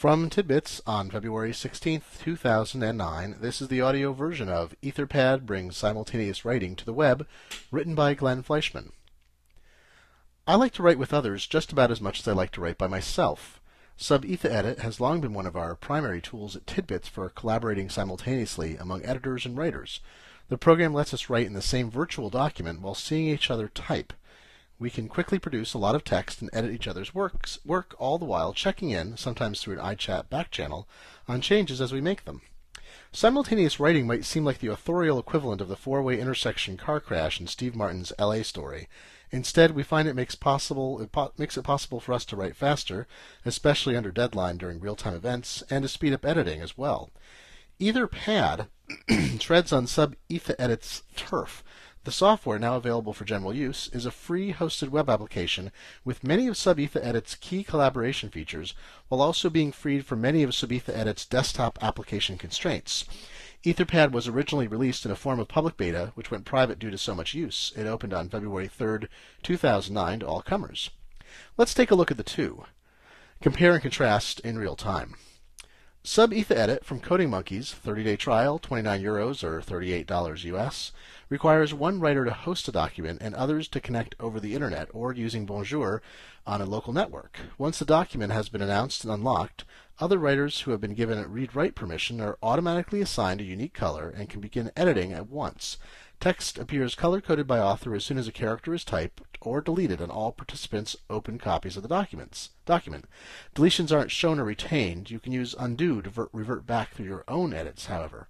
From Tidbits on February 16th, 2009, this is the audio version of Etherpad Brings Simultaneous Writing to the Web, written by Glenn Fleischman. I like to write with others just about as much as I like to write by myself. SubEthaEdit has long been one of our primary tools at Tidbits for collaborating simultaneously among editors and writers. The program lets us write in the same virtual document while seeing each other type. We can quickly produce a lot of text and edit each other's work all the while checking in, sometimes through an iChat back channel, on changes as we make them. Simultaneous writing might seem like the authorial equivalent of the four-way intersection car crash in Steve Martin's LA story. Instead, we find it makes it possible for us to write faster, especially under deadline during real-time events, and to speed up editing as well. Etherpad treads on SubEthaEdit's turf. The software, now available for general use, is a free hosted web application with many of SubEthaEdit's key collaboration features, while also being freed from many of SubEthaEdit's desktop application constraints. Etherpad was originally released in a form of public beta, which went private due to so much use. It opened on February 3rd, 2009 to all comers. Let's take a look at the two. Compare and contrast in real time. SubEthaEdit from Coding Monkeys, 30-day trial, €29 or $38 US, requires one writer to host a document and others to connect over the internet or using Bonjour on a local network. Once the document has been announced and unlocked, other writers who have been given read-write permission are automatically assigned a unique color and can begin editing at once. Text appears color-coded by author as soon as a character is typed or deleted on all participants' open copies of the document. Deletions aren't shown or retained. You can use undo to revert back through your own edits, however.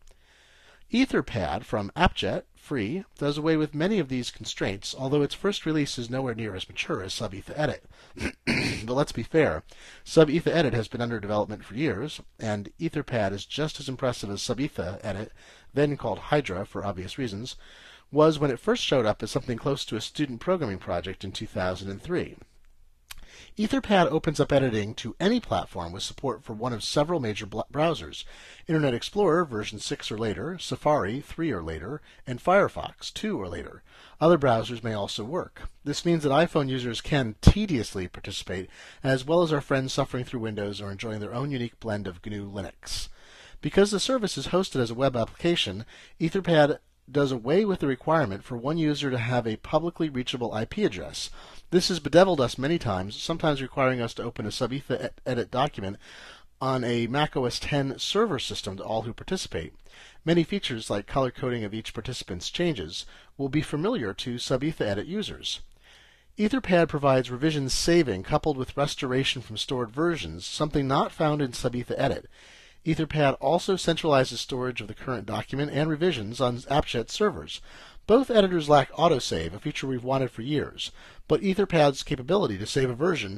Etherpad from AppJet, free, does away with many of these constraints, although its first release is nowhere near as mature as SubEthaEdit. But let's be fair, SubEthaEdit has been under development for years, and Etherpad is just as impressive as SubEthaEdit, then called Hydra for obvious reasons, was when it first showed up as something close to a student programming project in 2003. Etherpad opens up editing to any platform with support for one of several major browsers: Internet Explorer version 6 or later, Safari 3 or later, and Firefox 2 or later. Other browsers may also work. This means that iPhone users can tediously participate, as well as our friends suffering through Windows or enjoying their own unique blend of GNU Linux. Because the service is hosted as a web application, Etherpad does away with the requirement for one user to have a publicly reachable IP address. This has bedeviled us many times, sometimes requiring us to open a SubEthaEdit document on a Mac OS X server system to all who participate. Many features, like color coding of each participant's changes, will be familiar to SubEthaEdit users. Etherpad provides revision saving coupled with restoration from stored versions, something not found in SubEthaEdit. Etherpad also centralizes storage of the current document and revisions on AppJet servers. Both editors lack autosave, a feature we've wanted for years, but Etherpad's capability to save a version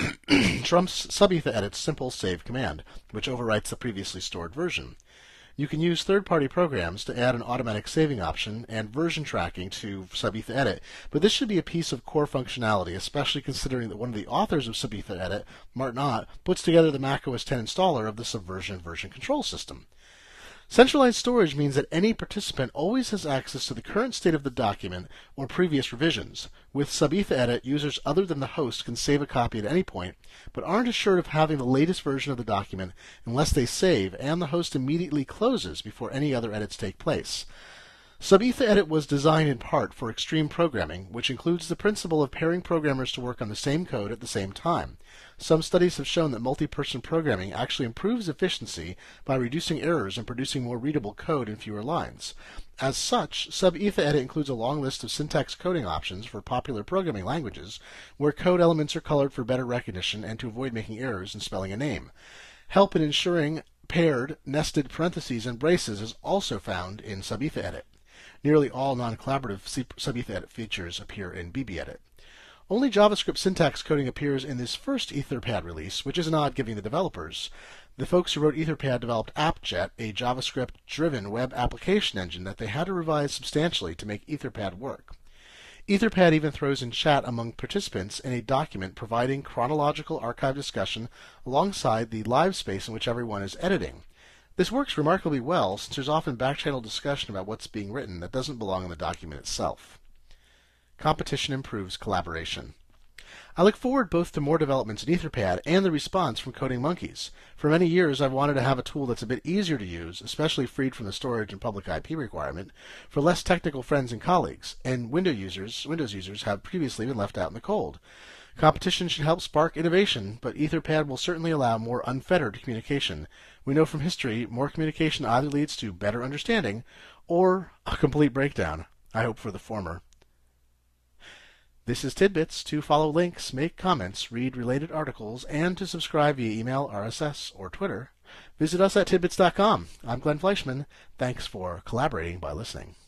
trumps SubEthaEdit's simple save command, which overwrites the previously stored version. You can use third-party programs to add an automatic saving option and version tracking to SubEthaEdit, but this should be a piece of core functionality, especially considering that one of the authors of SubEthaEdit, Martin Ott, puts together the Mac OS X installer of the Subversion version control system. Centralized storage means that any participant always has access to the current state of the document or previous revisions. With SubEthaEdit, users other than the host can save a copy at any point, but aren't assured of having the latest version of the document unless they save and the host immediately closes before any other edits take place. SubEthaEdit was designed in part for extreme programming, which includes the principle of pairing programmers to work on the same code at the same time. Some studies have shown that multi-person programming actually improves efficiency by reducing errors and producing more readable code in fewer lines. As such, SubEthaEdit includes a long list of syntax coding options for popular programming languages, where code elements are colored for better recognition and to avoid making errors in spelling a name. Help in ensuring paired, nested parentheses and braces is also found in SubEthaEdit. Nearly all non-collaborative SubEthaEdit features appear in BBEdit. Only JavaScript syntax coding appears in this first Etherpad release, which isn't odd given the developers. The folks who wrote Etherpad developed AppJet, a JavaScript-driven web application engine that they had to revise substantially to make Etherpad work. Etherpad even throws in chat among participants in a document providing chronological archive discussion alongside the live space in which everyone is editing. This works remarkably well, since there's often back-channel discussion about what's being written that doesn't belong in the document itself. Competition improves collaboration. I look forward both to more developments in Etherpad and the response from Coding Monkeys. For many years, I've wanted to have a tool that's a bit easier to use, especially freed from the storage and public IP requirement, for less technical friends and colleagues, and Windows users have previously been left out in the cold. Competition should help spark innovation, but Etherpad will certainly allow more unfettered communication. We know from history, more communication either leads to better understanding or a complete breakdown. I hope for the former. This is Tidbits. To follow links, make comments, read related articles, and to subscribe via email, RSS, or Twitter, visit us at tidbits.com. I'm Glenn Fleischman. Thanks for collaborating by listening.